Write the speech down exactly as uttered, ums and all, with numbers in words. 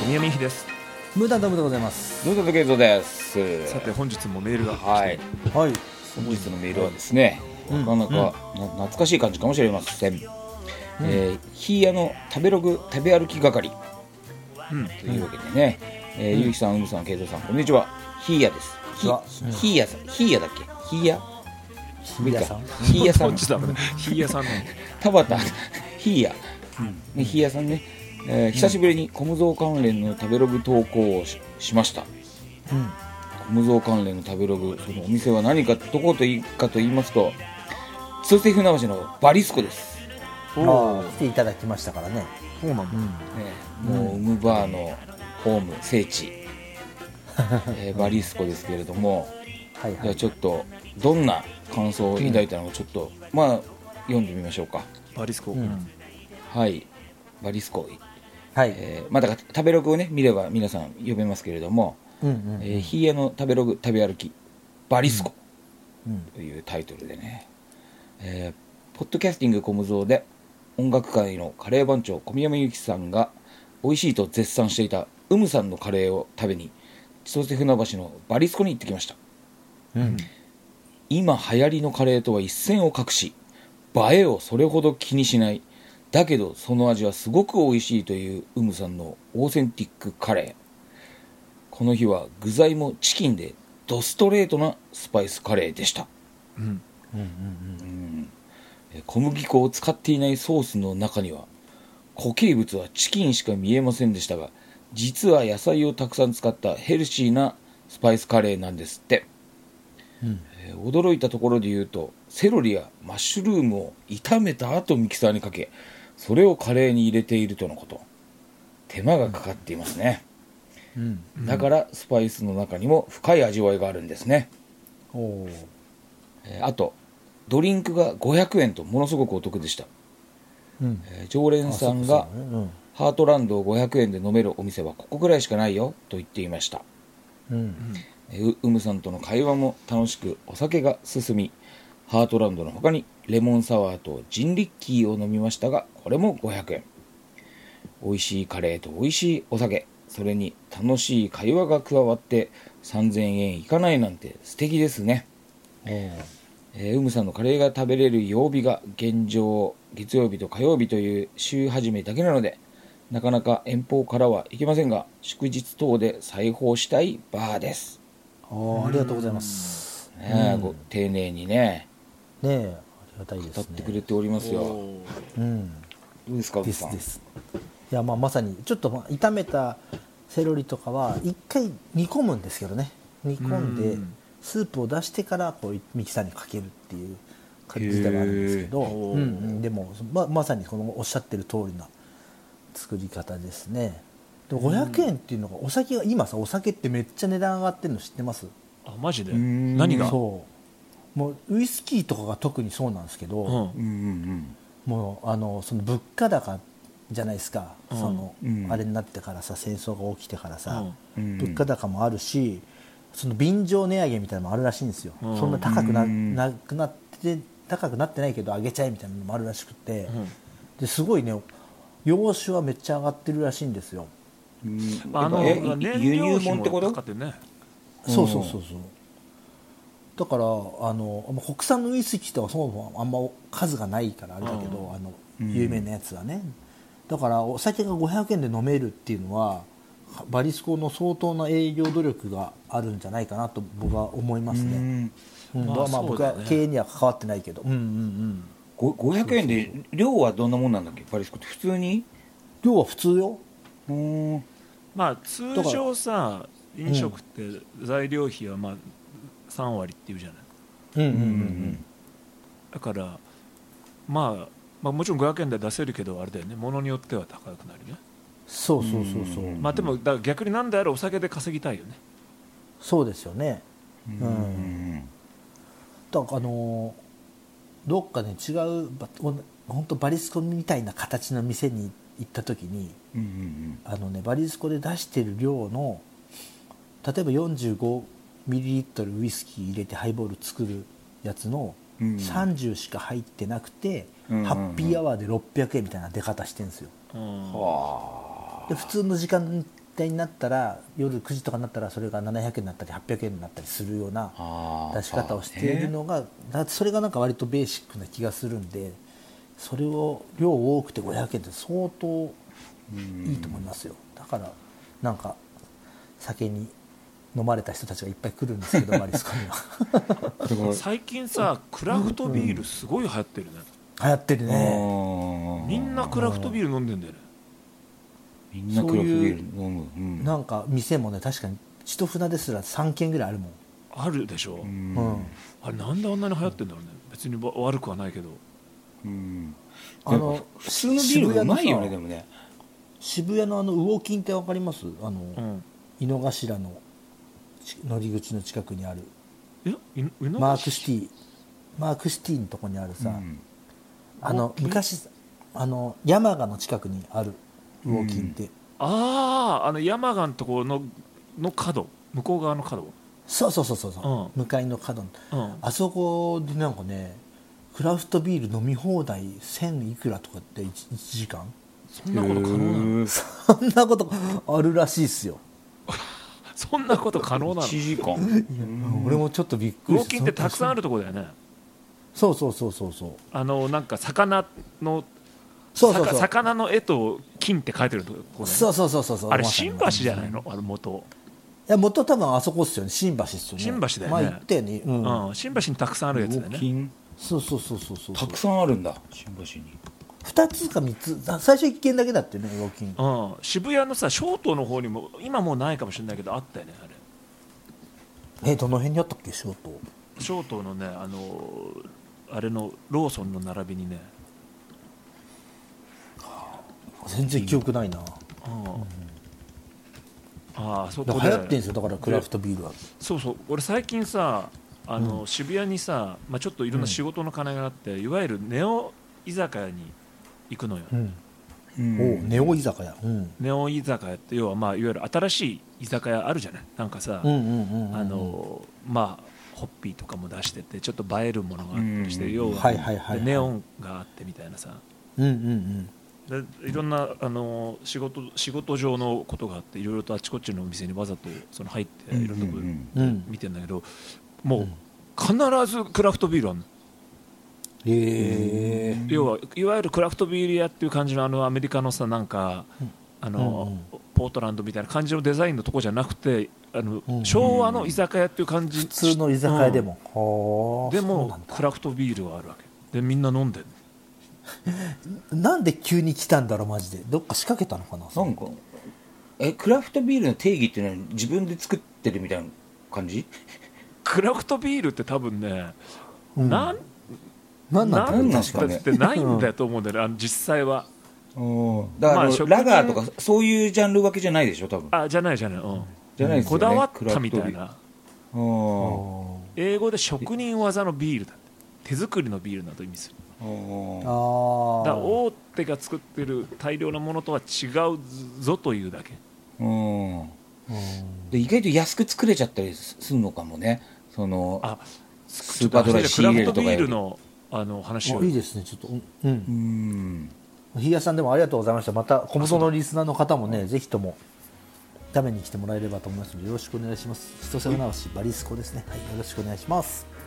宮見秀です。 ムーダンダムでございます。 どうぞとけいぞです。 さて本日もメールが来て、 はいはい、 本日のメールはですね、 うん、 なかなか、うん、懐かしい感じかもしれません、うんえー、ヒーヤの食べログ食べ歩き係、うん、というわけでね、うんえー、ゆうきさん、うむさん、けいぞうさん、こんにちは。ヒーヤです。ヒーヤさん、ヒーヤだっけ、ヒーヤヒーヤさんヒーヤさんヒーヤさん田畑ヒーヤ、うん、ヒーヤさんね、えー、久しぶりにコムゾウ関連の食べログ投稿を し, しました、うん、コムゾウ関連の食べログ、そのお店は何かどこといいかと言いますと、千歳船橋のバリスコです。 あ来ていただきましたからね。 そうなんだ、うんね、もうウムバーのホーム聖地、えー、バリスコですけれども、はいはい、じゃあちょっとどんな感想を抱いたのかちょっと、うん、まあ読んでみましょうか。 バリスコ、うん、 はいバリスコ、 はいえー、まあだから食べログをね見れば皆さん読めますけれども、うんうんうんえー、ヒーヤの食べログ食べ歩きバリスコというタイトルでね、うんうんえー、ポッドキャスティングコムゾーで音楽界のカレー番長小宮山由紀さんが美味しいと絶賛していたウムさんのカレーを食べに千歳船橋のバリスコに行ってきました、うん、今流行りのカレーとは一線を画し、映えをそれほど気にしないだけどその味はすごく美味しいというウムさんのオーセンティックカレー。この日は具材もチキンでドストレートなスパイスカレーでした、うんうんうんうん小麦粉を使っていないソースの中には固形物はチキンしか見えませんでしたが、実は野菜をたくさん使ったヘルシーなスパイスカレーなんですって、うんえー、驚いたところで言うと、セロリやマッシュルームを炒めた後ミキサーにかけ、それをカレーに入れているとのこと。手間がかかっていますね、うんうん、だからスパイスの中にも深い味わいがあるんですね。お、えー、あとドリンクがごひゃくえんとものすごくお得でした、うんえー、常連さんが、ねうん、ハートランドをごひゃくえんで飲めるお店はここぐらいしかないよと言っていました、うんえー、う, うむさんとの会話も楽しくお酒が進み、ハートランドの他にレモンサワーとジンリッキーを飲みましたが、これもごひゃくえん。美味しいカレーと美味しいお酒、それに楽しい会話が加わってさんぜんえんいかないなんて素敵ですね。えーえー、ウムさんのカレーが食べれる曜日が現状月曜日と火曜日という週始めだけなので、なかなか遠方からは行けませんが、祝日等で再訪したいバーです。 あ, ありがとうございます、 ねうん、ご丁寧にねねえ、ありがたいですね。 語ってくれておりますよ。うん、どうですか、 ですです。いや、まあ、まさにちょっとまあ炒めたセロリとかは一回煮込むんですけどね、煮込んでスープを出してからこうミキサーにかけるっていう感じではあるんですけど、うんうん、でも ま, まさにこのおっしゃってる通りな作り方ですね。でもごひゃくえんっていうのが、お酒が今さ、お酒ってめっちゃ値段上がってるの知ってます？ あ、マジで？何が？ そうもうウイスキーとかが特にそうなんですけど、うんうんうん、もうあのその物価高じゃないですか、うん、その、うん、あれになってからさ、戦争が起きてからさ、うん、物価高もあるし、その便乗値上げみたいなのもあるらしいんですよ、うん、そんな高く な,、うん、なくなって高くなってないけど上げちゃえみたいなのもあるらしくて、うん、ですごいね、洋酒はめっちゃ上がってるらしいんですよ、 うん、あの輸入物ってこと？ ね、 そうそうそうそう、だからあの国産のウイスキーとはそもそもあんま数がないからあれだけど、うん、あの有名なやつはね、だからお酒がごひゃくえんで飲めるっていうのはバリスコの相当な営業努力があるんじゃないかなと僕は思いますね。うん、まあまあ僕は経営には関わってないけど、うんうんうん、 ごひゃくえんで量はどんなもんなんだっけ、バリスコって普通に？ 量は普通よ。 うん、まあ通常さ、飲食って材料費はまあさんわりっていうじゃない、うんうんうんうん、だからまあまあ、もちろんごひゃくえんで出せるけどあれだよね、物によっては高くなるね。 そうそうそうそう、 まあ、でもだから逆になんであれお酒で稼ぎたいよね。 そうですよね、うん、うん、だからあのどっかね違う本当バリスコみたいな形の店に行った時に、うんうんうん、あのねバリスコで出してる量の例えばよんじゅうごミリリットルウイスキー入れてハイボール作るやつのさんじゅうしか入ってなくて、うんうんうん、ハッピーアワーでろっぴゃくえんみたいな出方してるんですよ、うん、で普通の時間っ帯になったら夜くじとかになったらそれがななひゃくえんになったりはっぴゃくえんになったりするような出し方をしているのが、だそれがなんか割とベーシックな気がするんで、それを量多くてごひゃくえんって相当いいと思いますよ。だからなんか酒に飲まれた人たちがいっぱい来るんですけどマリスコには最近さクラフトビールすごい流行ってるね、 流行ってるね。 みんなクラフトビール飲んでんだよね。 みんなクラフトビール飲む、うん、 なんか店もね確かに一船ですらさんけんぐらいあるもん。 あるでしょ、うん、あれなんであんなに流行ってんだろうね。別に悪くはないけど、 うん、あの普通のビールがうまいよね。でもね渋谷のあの魚金って分かります？あの、うん、井の頭の乗り口の近くにあるマークシティマークシティのとこにあるさ、うん、あの昔あの山鹿の近くにある魚金って、うん、 あああの山鹿のところのの角向こう側の角、 そうそうそうそう、うん、向かいの角、うん、あそこでなんかねクラフトビール飲み放題せんいくらとかって いち, いちじかんそんなこと可能なの？ そんなことあるらしいっすよそんなこと可能なの？いちじかん、 うん、俺もちょっとびっくりした。 魚金ってたくさんあるところだよね。 そうそうそうそうそう、あのなんか魚のそうそうそう魚の絵と金って書いてるところ、ね、 そうそうそうそうそう、 あれ新橋じゃないの？あの元いや元多分あそこっすよね。新橋っすよね。 新橋だよね。 前行ったよね、うんうん、新橋にたくさんあるやつだよね。 そうそうそうそうそう、 たくさんあるんだ新橋に。 ふたつかみっつ、最初いっけんだけだってね魚金、 うん、渋谷のさ小東の方にも今もうないかもしれないけどあったよね。あれえどの辺にあったっけ小東？ 小東のねあのあれのローソンの並びにね、 全然記憶ないな、うんうん、ああそこで流行ってんですよ。だからクラフトビールは。 そうそう、俺最近さあの、うん、渋谷にさ、まあ、ちょっといろんな仕事の金があって、うん、いわゆるネオ居酒屋に行くのよ、うんうん、おネオ居酒屋、うん、 ネオ居酒屋って要は、まあ、いわゆる新しい居酒屋あるじゃない。なんかさ、あのまあホッピーとかも出しててちょっと映えるものがあったりして、要はネオンがあってみたいなさ、 うんうんうん、でいろんなあの仕事仕事上のことがあっていろいろとあちこちのお店にわざとその入っていろんなとこ見てんだけど、もう必ずクラフトビールあるの。 へー、 要はいわゆるクラフトビール屋っていう感じのあのアメリカのさなんかあの、うんうん、ポートランドみたいな感じのデザインのとこじゃなくてあの、うんうん、昭和の居酒屋っていう感じ、 普通の居酒屋でも、 うん、でもクラフトビールがあるわけでみんな飲んでるなんで急に来たんだろうマジで。どっか仕掛けたのかな。 なんかえクラフトビールの定義っていうのは自分で作ってるみたいな感じ？ クラフトビールって多分ね、うん、なんなんなんですかねってないんだと思うんだよね、あの実際は。 だから、まあ、ラガーとかそういうジャンル分けじゃないでしょ多分。 あじゃないじゃない、うん、 じゃないですよね、 こだわったみたいな。英語で職人技のビールだって手作りのビールなど意味する。あだ大手が作ってる大量なものとは違うぞというだけ。 うんで意外と安く作れちゃったりするのかもね。そのあスーパードライ仕入れるとかクラフトビールのあの話をいいですねちょっとうんうん日谷さんでもありがとうございました。また小元のリスナーの方もねぜひとも食べに来てもらえればと思いますのでよろしくお願いします。千歳船橋バリスコですね、はい、よろしくお願いします。